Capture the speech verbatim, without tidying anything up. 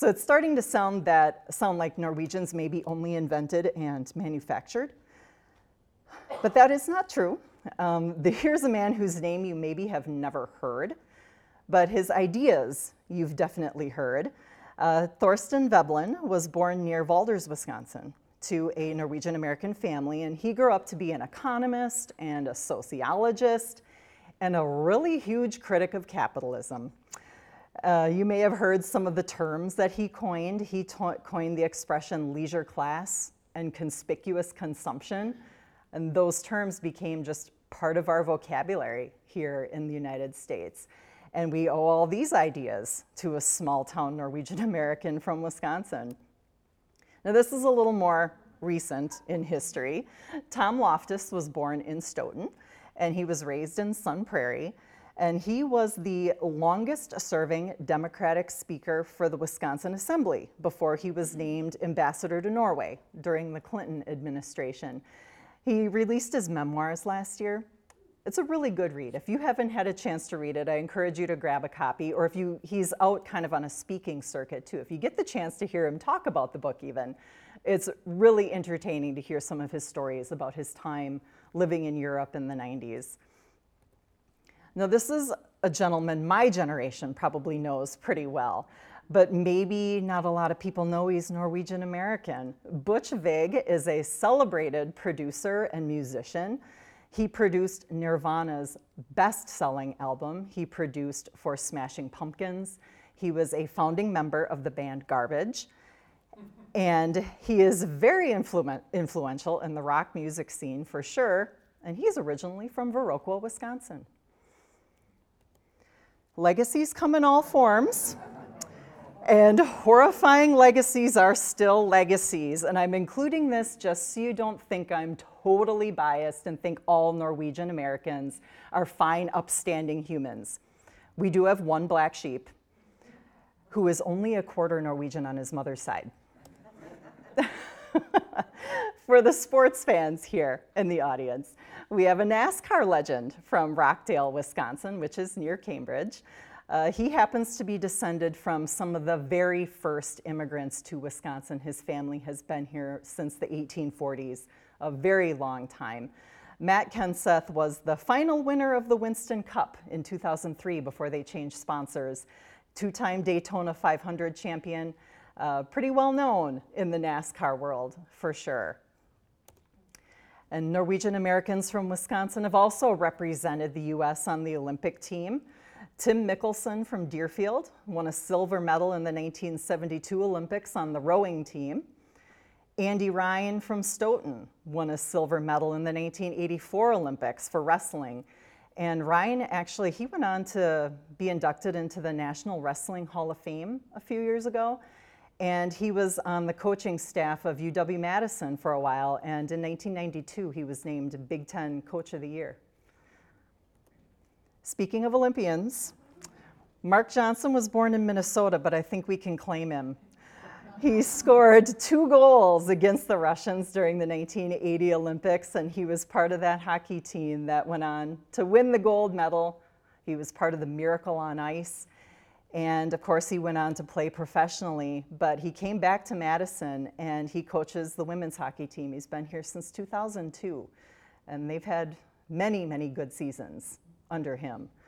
So it's starting to sound that sound like Norwegians may be only invented and manufactured, but that is not true. Um, the, here's a man whose name you maybe have never heard, but his ideas you've definitely heard. Uh, Thorsten Veblen was born near Valdres, Wisconsin, to a Norwegian-American family, and he grew up to be an economist and a sociologist and a really huge critic of capitalism. Uh, you may have heard some of the terms that he coined. He coined the expression leisure class and conspicuous consumption, and those terms became just part of our vocabulary here in the United States. And we owe all these ideas to a small-town Norwegian-American from Wisconsin. Now, this is a little more recent in history. Tom Loftus was born in Stoughton, and he was raised in Sun Prairie. And he was the longest serving Democratic speaker for the Wisconsin Assembly before he was named ambassador to Norway during the Clinton administration. He released his memoirs last year. It's a really good read. If you haven't had a chance to read it, I encourage you to grab a copy, or if you, he's out kind of on a speaking circuit too. If you get the chance to hear him talk about the book even, it's really entertaining to hear some of his stories about his time living in Europe in the nineties. Now, this is a gentleman my generation probably knows pretty well, but maybe not a lot of people know he's Norwegian American. Butch Vig is a celebrated producer and musician. He produced Nirvana's best-selling album. He produced for Smashing Pumpkins. He was a founding member of the band Garbage. And he is very influ- influential in the rock music scene for sure, and he's originally from Viroqua, Wisconsin. Legacies come in all forms, and horrifying legacies are still legacies, and I'm including this just so you don't think I'm totally biased and think all Norwegian Americans are fine, upstanding humans. We do have one black sheep who is only a quarter Norwegian on his mother's side. For the sports fans here in the audience, we have a NASCAR legend from Rockdale, Wisconsin, which is near Cambridge. Uh, he happens to be descended from some of the very first immigrants to Wisconsin. His family has been here since the eighteen forties, a very long time. Matt Kenseth was the final winner of the Winston Cup in two thousand three before they changed sponsors. Two-time Daytona five hundred champion, uh, pretty well known in the NASCAR world for sure. And Norwegian Americans from Wisconsin have also represented the U S on the Olympic team. Tim Mickelson from Deerfield won a silver medal in the nineteen seventy-two Olympics on the rowing team. Andy Ryan from Stoughton won a silver medal in the nineteen eighty-four Olympics for wrestling. And Ryan actually, he went on to be inducted into the National Wrestling Hall of Fame a few years ago. And he was on the coaching staff of U W-Madison for a while, and in nineteen ninety-two, he was named Big Ten Coach of the Year. Speaking of Olympians, Mark Johnson was born in Minnesota, but I think we can claim him. He scored two goals against the Russians during the nineteen eighty Olympics, and he was part of that hockey team that went on to win the gold medal. He was part of the Miracle on Ice. And of course, he went on to play professionally, but he came back to Madison and he coaches the women's hockey team. He's been here since two thousand two, and they've had many, many good seasons under him.